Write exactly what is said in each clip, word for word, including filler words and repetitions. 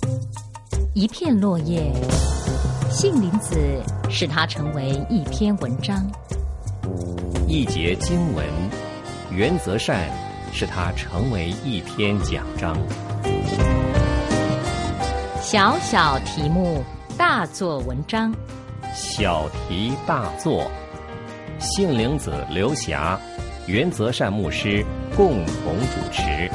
一片落叶，杏林子使它成为一篇文章； 一节经文，原则善使它成为一篇讲章。 小小题目，大做文章。 小题大做，杏林子刘霞、原则善牧师共同主持。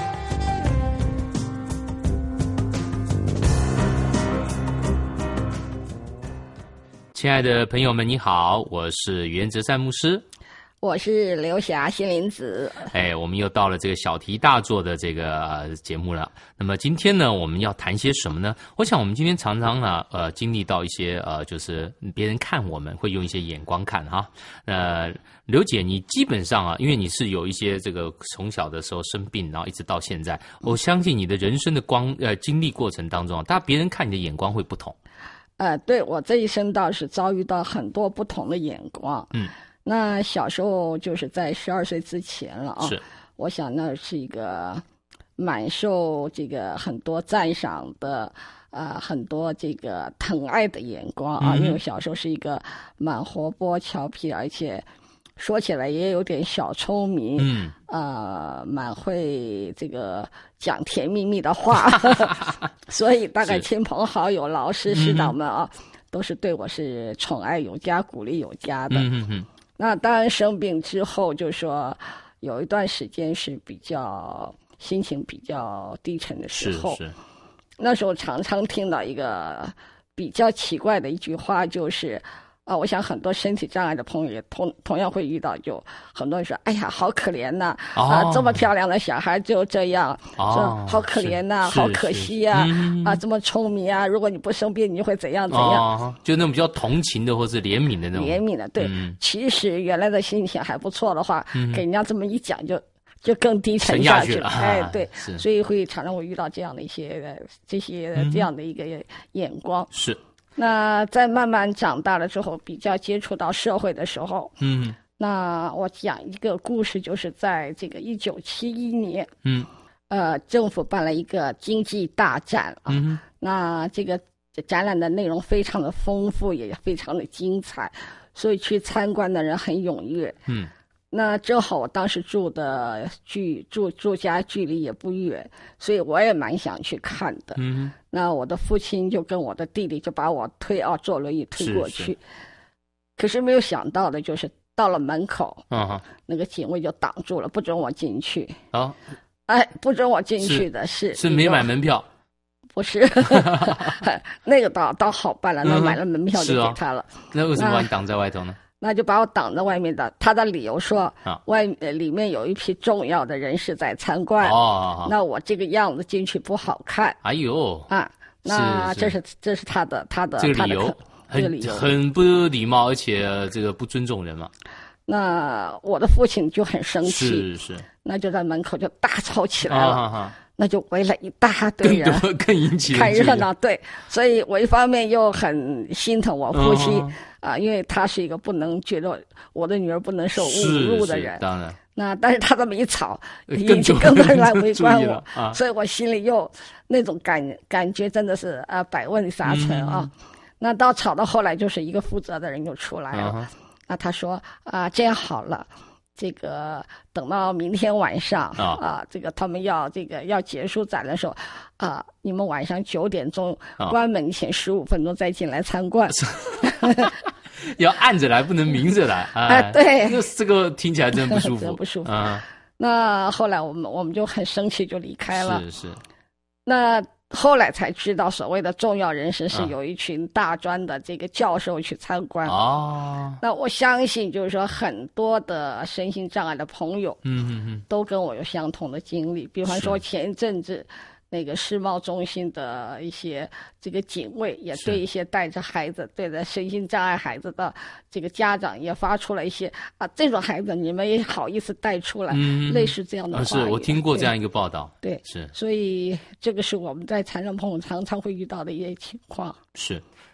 亲爱的朋友们，你好，我是原则善牧师， 我是刘霞杏林子。 哎，我们又到了这个小题大做的这个、呃、节目了。那么今天呢，我们要谈些什么呢？我想我们今天常常呢，呃，经历到一些呃，就是别人看我们会用一些眼光看哈。呃，刘姐，你基本上啊，因为你是有一些这个从小的时候生病，然后一直到现在，我相信你的人生的光呃经历过程当中，大家别人看你的眼光会不同。 呃，对，我这一生倒是遭遇到很多不同的眼光。 嗯， 那小时候就是在十二岁之前了啊。 是， 我想那是一个满受这个很多赞赏的，呃，很多这个疼爱的眼光啊。嗯、因为我小时候是一个蛮活泼调皮，而且说起来也有点小聪明。嗯，呃，蛮会这个讲甜蜜蜜的话，所以大概亲朋好友、老师、师长们啊，嗯、都是对我是宠爱有加、鼓励有加的。嗯嗯。那当然生病之后，就说有一段时间是比较心情比较低沉的时候。是是。那时候常常听到一个比较奇怪的一句话，就是啊，我想很多身体障碍的朋友也同同样会遇到，就很多人说：“哎呀，好可怜呐、啊！哦、啊，这么漂亮的小孩就这样，哦、说好可怜呐、啊，好可惜呀、啊！嗯、啊，这么聪明啊！如果你不生病，你会怎样怎样？” 哦、就那种比较同情的或是怜悯的那种。 怜悯的，对。嗯、其实原来的心情还不错的话，嗯、给人家这么一讲就。就更低沉下去了，哎，对，所以会常常会遇到这样的一些这些、嗯、这样的一个眼光。 是。 那在慢慢长大了之后，比较接触到社会的时候， 嗯， 那我讲一个故事，就是在这个一九七一年， 嗯， 呃，政府办了一个经济大展啊， 嗯， 那这个展览的内容非常的丰富，也非常的精彩，所以去参观的人很踊跃， 嗯。 那正好我当时住的距住住家距离也不远，所以我也蛮想去看的。 嗯， 那我的父亲就跟我的弟弟就把我推啊坐轮椅推过去， 是是可是没有想到的就是到了门口， 啊， 那个警卫就挡住了，不准我进去。 啊， 哎，不准我进去的是是没买门票。 不是，那个倒倒好办了，那买了门票就给他了。 嗯哦、那为什么把你挡在外头呢？ 那就把我挡在外面的，他的理由说， 啊、 外呃里面有一批重要的人士在参观， 哦， 那我这个样子进去不好看。 哎呦， 啊，那这是这是他的他的这个理由， 这个理由很不礼貌，而且这个不尊重人嘛。 那我的父亲就很生气， 是是， 那就在门口就大吵起来了。 啊哈哈， 那就围了一大堆人， 更更引起看热闹。对，所以我一方面又很心疼我父亲、 哦、 啊，因为他是一个不能觉得我的女儿不能受侮辱的人。 当然， 那但是他这么一吵，引起更多人来围观我， 啊、 所以我心里又那种感感觉真的是啊百味杂陈啊。嗯、那到吵到后来，就是一个负责的人就出来了， 啊、 那他说啊，这样好了。这个等到明天晚上、 哦、 啊，这个他们要这个要结束展的时候，啊，你们晚上九点钟、 哦、 关门前十五分钟再进来参观， 要暗着来，不能明着来。 哎，啊、对， 那这个听起来真不舒服， 真不舒服啊。 那后来我们我们就很生气，就离开了。 是是。 那后来才知道，所谓的重要人士是有一群大专的这个教授去参观。 哦， 那我相信，就是说很多的身心障碍的朋友， 嗯嗯嗯， 都跟我有相同的经历。比方说前一阵子，那个世贸中心的一些这个警卫也对一些带着孩子、对着身心障碍孩子的这个家长也发出了一些啊，这种孩子你们也好意思带出来， 嗯、 类似这样的话、啊。 是我听过这样一个报道。 对， 是， 所以这个是我们在残障朋友常常会遇到的一些情况。 是。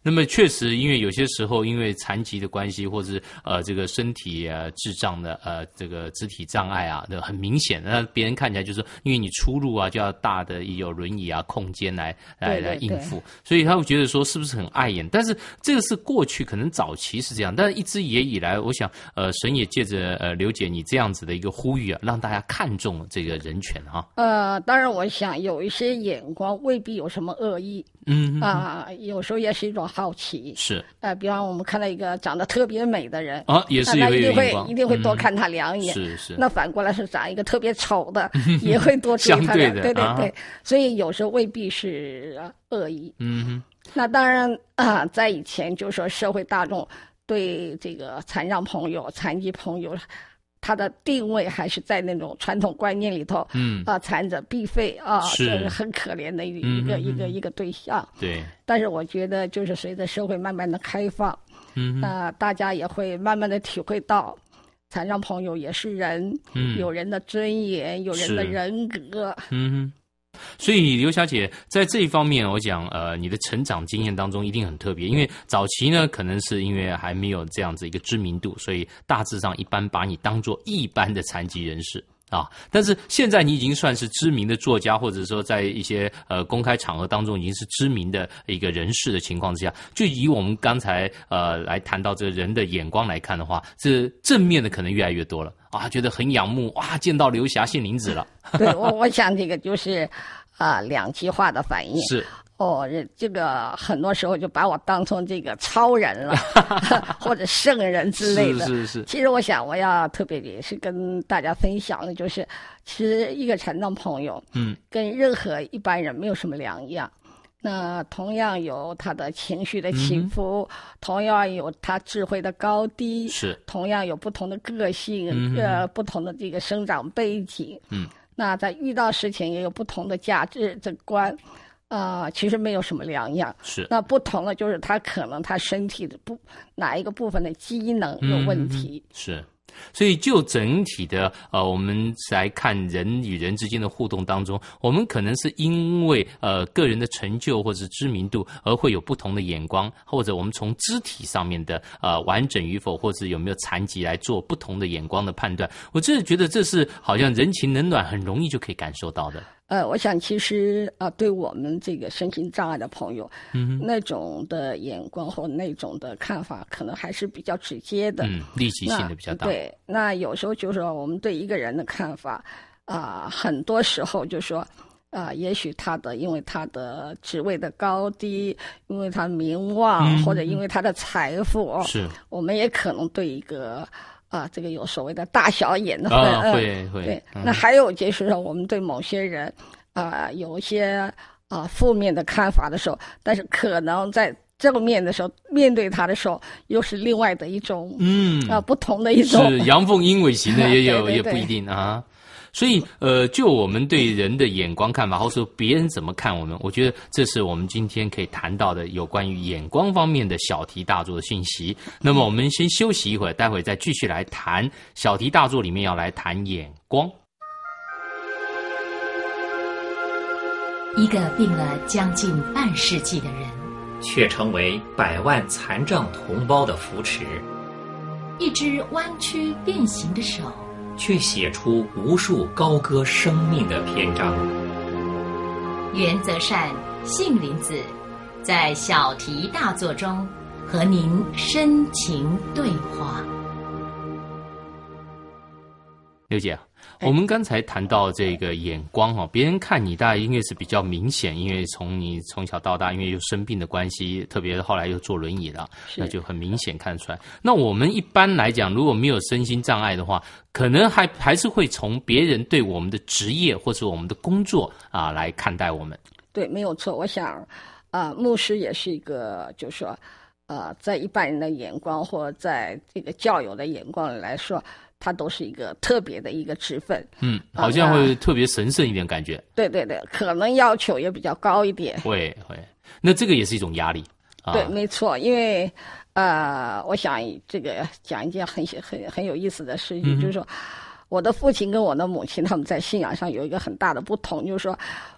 那么确实，因为有些时候因为残疾的关系，或者是呃这个身体呃智障的呃这个肢体障碍啊，很明显，那别人看起来就是说，因为你出入啊就要大的有轮椅啊空间来来来应付，所以他会觉得说是不是很碍眼？但是这个是过去可能早期是这样，但是一直也以来，我想呃神也借着呃刘姐你这样子的一个呼吁啊，让大家看重这个人权哈。 呃，当然我想有一些眼光未必有什么恶意。嗯啊、呃，有时候也是一种好奇， 是呃，比方我们看到一个长得特别美的人啊，也是那一定会一定会多看他两眼， 嗯、是是。 那反过来是长一个特别丑的，也会多注意他两眼，对对对、啊，所以有时候未必是恶意。嗯哼。那当然啊、呃，在以前就说社会大众对这个残障朋友、残疾朋友。他的定位还是在那种传统观念里头，嗯啊、呃，残者必废啊， 是这是很可怜的一个、嗯、一个一个一个对象。 对， 但是我觉得，就是随着社会慢慢的开放，嗯，那、呃、大家也会慢慢的体会到，残障朋友也是人，嗯，有人的尊严，有人的人格， 嗯。所以刘小姐在这一方面，我讲呃，你的成长经验当中一定很特别，因为早期呢，可能是因为还没有这样子一个知名度，所以大致上一般把你当作一般的残疾人士啊。但是现在你已经算是知名的作家，或者说在一些呃公开场合当中已经是知名的一个人士的情况之下，就以我们刚才呃来谈到这个人的眼光来看的话，这正面的可能越来越多了啊，觉得很仰慕哇，见到刘霞杏林子了。 对，我我想这个就是啊、呃、两极化的反应是。 哦，这个很多时候就把我当成这个超人了，或者圣人之类的。 是是是。 其实我想，我要特别也是跟大家分享的，就是其实一个残障朋友，嗯，跟任何一般人没有什么两样。那同样有他的情绪的起伏，嗯、同样有他智慧的高低， 是同样有不同的个性，嗯、呃，不同的这个生长背景。嗯，那在遇到事情也有不同的价值这观。啊、呃，其实没有什么两样。 是， 那不同的就是他可能他身体的不哪一个部分的机能有问题。 嗯、是，所以就整体的呃，我们来看人与人之间的互动当中，我们可能是因为呃个人的成就或者知名度而会有不同的眼光，或者我们从肢体上面的呃完整与否，或者有没有残疾来做不同的眼光的判断。我真的觉得这是好像人情冷暖很容易就可以感受到的。 呃，我想其实啊、呃，对我们这个身心障碍的朋友，嗯，那种的眼光或那种的看法，可能还是比较直接的， 嗯，立即性的比较大。 对，那有时候就是说我们对一个人的看法啊、呃，很多时候就说啊、呃，也许他的因为他的职位的高低，因为他名望、嗯，或者因为他的财富， 是， 我们也可能对一个。啊，这个有所谓的大小眼的分， 啊、会会对、 嗯。 那还有就是说，我们对某些人啊、呃、有一些啊负面的看法的时候，但是可能在正面的时候，面对他的时候，又是另外的一种嗯啊、呃、不同的一种是阳奉阴违型的也有对对对也不一定啊。所以，呃，就我们对人的眼光看法，或者说别人怎么看我们，我觉得这是我们今天可以谈到的有关于眼光方面的小题大做的信息。那么，我们先休息一会儿，待会再继续来谈小题大做里面要来谈眼光。 一个病了将近半世纪的人， 却成为百万残障同胞的扶持； 一只弯曲变形的手， 却写出无数高歌生命的篇章。 原则善、杏林子在小题大做中和您深情对话。 刘姐，我们刚才谈到这个眼光哦，别人看你大概应该是比较明显，因为从你从小到大，因为又生病的关系，特别后来又坐轮椅了，那就很明显看出来。那我们一般来讲，如果没有身心障碍的话，可能还还是会从别人对我们的职业或者我们的工作啊来看待我们。 对，没有错。我想，啊、呃，牧师也是一个，就是说，呃，在一般人的眼光或在这个教友的眼光里来说。它都是一个特别的一个职分， 嗯，好像会特别神圣一点感觉。 啊、对对对，可能要求也比较高一点。 会会，那这个也是一种压力。啊、 对，没错，因为呃，我想这个讲一件很很很有意思的事情，嗯、就是说，我的父亲跟我的母亲他们在信仰上有一个很大的不同，就是说，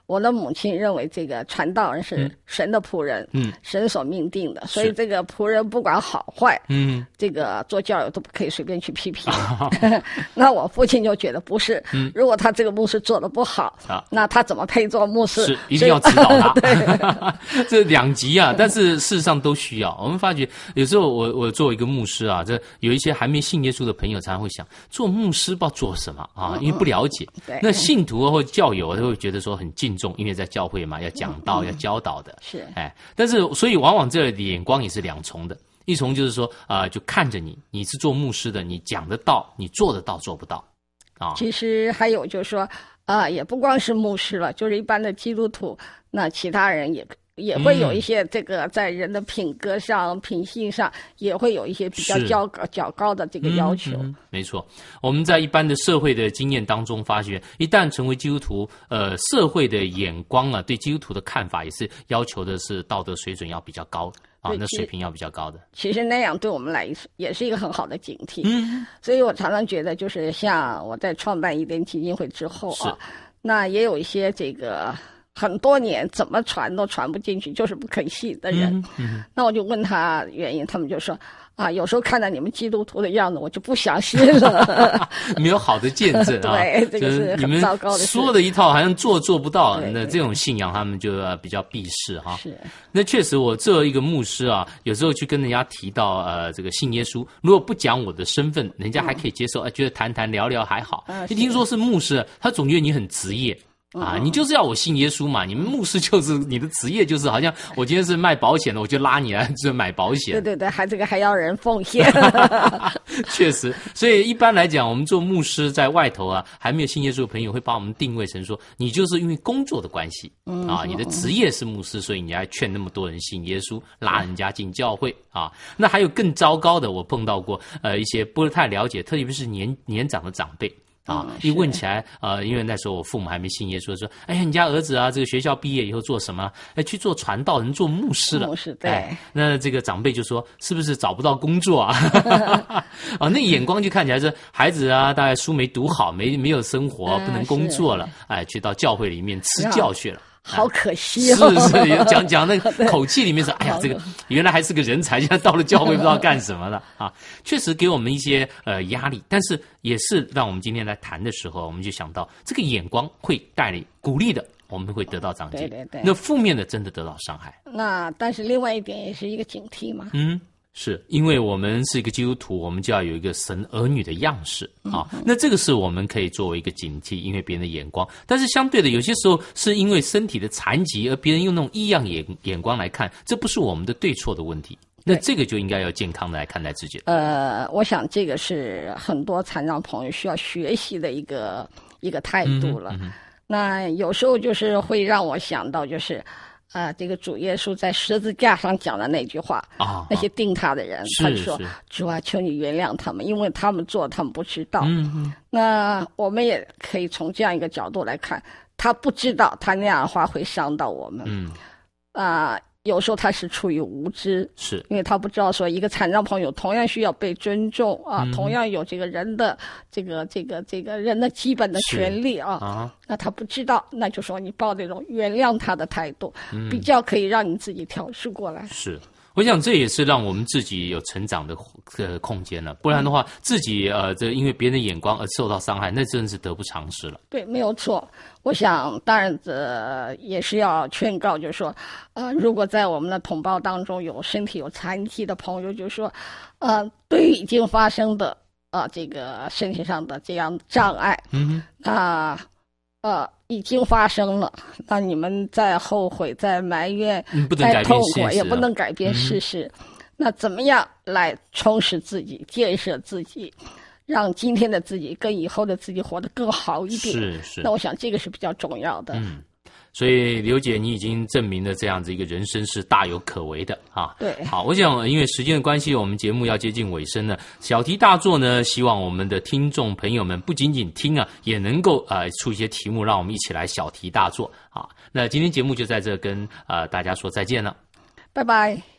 我的母亲认为这个传道人是神的仆人，嗯，神所命定的，所以这个仆人不管好坏，嗯，这个做教友都不可以随便去批评。那我父亲就觉得不是，嗯，如果他这个牧师做的不好，啊，那他怎么配做牧师？ 是一定要指导他。这两极啊，但是事实上都需要。我们发觉有时候我我作为一个牧师啊，这有一些还没信耶稣的朋友常常会想，做牧师不知道做什么啊，因为不了解。 对， 那信徒或教友都会觉得说很敬重，因为在教会嘛，要讲道、嗯、要教导的。 是， 哎，但是所以往往这里的眼光也是两重的，一重就是说啊、呃，就看着你，你是做牧师的，你讲得到，你做得到，做不到啊。 其实还有就是说啊、呃，也不光是牧师了，就是一般的基督徒，那其他人也。也会有一些这个在人的品格上、嗯、品性上，也会有一些比较较高、较高的这个要求。 嗯嗯、没错，我们在一般的社会的经验当中发觉，一旦成为基督徒，呃，社会的眼光啊，对基督徒的看法也是要求的是道德水准要比较高啊，那水平要比较高的。 其实那样对我们来说也是一个很好的警惕。嗯，所以我常常觉得，就是像我在创办伊甸基金会之后啊，那也有一些这个。很多年怎么传都传不进去，就是不肯信的人。嗯嗯、那我就问他原因，他们就说啊，有时候看到你们基督徒的样子，我就不相信了。 没有好的见证啊， 对，这个是很糟糕的事。 说的一套，好像做做不到，那这种信仰他们就比较避世哈。 是，那确实，我作为一个牧师啊，有时候去跟人家提到呃这个信耶稣，如果不讲我的身份，人家还可以接受，哎、嗯，觉得谈谈聊聊还好。一听说是牧师，他总觉得你很职业。啊，你就是要我信耶稣嘛？你们牧师就是你的职业，就是好像我今天是卖保险的，我就拉你来就买保险。 对对对，还这个还要人奉献。 确实，所以一般来讲，我们做牧师在外头啊，还没有信耶稣的朋友会把我们定位成说，你就是因为工作的关系，嗯啊，你的职业是牧师，所以你还劝那么多人信耶稣，拉人家进教会啊。那还有更糟糕的，我碰到过呃一些不太了解，特别是年年长的长辈。啊，一问起来，呃，因为那时候我父母还没信耶稣，说，哎呀，你家儿子啊，这个学校毕业以后做什么？哎，去做传道人，做牧师了。 牧师对、 哎。那这个长辈就说，是不是找不到工作啊？啊，那眼光就看起来是孩子啊，大概书没读好，没没有生活，不能工作了，哎，去到教会里面吃教去了。 好可惜哦！ 是是，讲讲那个口气里面是，哎呀，这个原来还是个人才，现在到了教会不知道干什么了啊！确实给我们一些呃压力，但是也是让我们今天来谈的时候，我们就想到这个眼光会带来鼓励的，我们会得到长进。 对对对。 那负面的真的得到伤害。 那但是另外一点也是一个警惕嘛。 嗯。是因为我们是一个基督徒，我们就要有一个神儿女的样式啊。嗯、那这个是我们可以作为一个警惕，因为别人的眼光。但是相对的，有些时候是因为身体的残疾，而别人用那种异样眼眼光来看，这不是我们的对错的问题。那这个就应该要健康的来看待自己。 呃，我想这个是很多残障朋友需要学习的一个一个态度了。嗯嗯、那有时候就是会让我想到，就是。啊、呃，这个主耶稣在十字架上讲的那句话啊，那些定他的人，他就说：“主啊，求你原谅他们，因为他们做他们不知道。”嗯嗯。那我们也可以从这样一个角度来看，他不知道，他那样的话会伤到我们。嗯。啊、呃，有时候他是出于无知， 是因为他不知道说一个残障朋友同样需要被尊重啊，嗯、同样有这个人的这个这个这个人的基本的权利啊。啊。那他不知道，那就说你抱这种原谅他的态度，嗯、比较可以让你自己调试过来。 是，我想这也是让我们自己有成长的呃空间了。不然的话，嗯、自己呃这因为别人的眼光而受到伤害，那真的是得不偿失了。 对，没有错。我想，当然这也是要劝告，就是说，呃，如果在我们的同胞当中有身体有残疾的朋友，就是说，呃，对于已经发生的啊、呃、这个身体上的这样障碍，嗯啊。呃呃，已经发生了，那你们再后悔、再埋怨、 嗯、不能改变再痛苦， 啊、 也不能改变事实。嗯、那怎么样来充实自己、建设自己，让今天的自己跟以后的自己活得更好一点？ 是是。 那我想这个是比较重要的。 嗯。所以刘姐，你已经证明了这样子一个人生是大有可为的啊。 对， 好，我想因为时间的关系，我们节目要接近尾声了。小题大做呢，希望我们的听众朋友们不仅仅听啊，也能够呃出一些题目，让我们一起来小题大做啊。那今天节目就在这跟呃大家说再见了， 拜拜。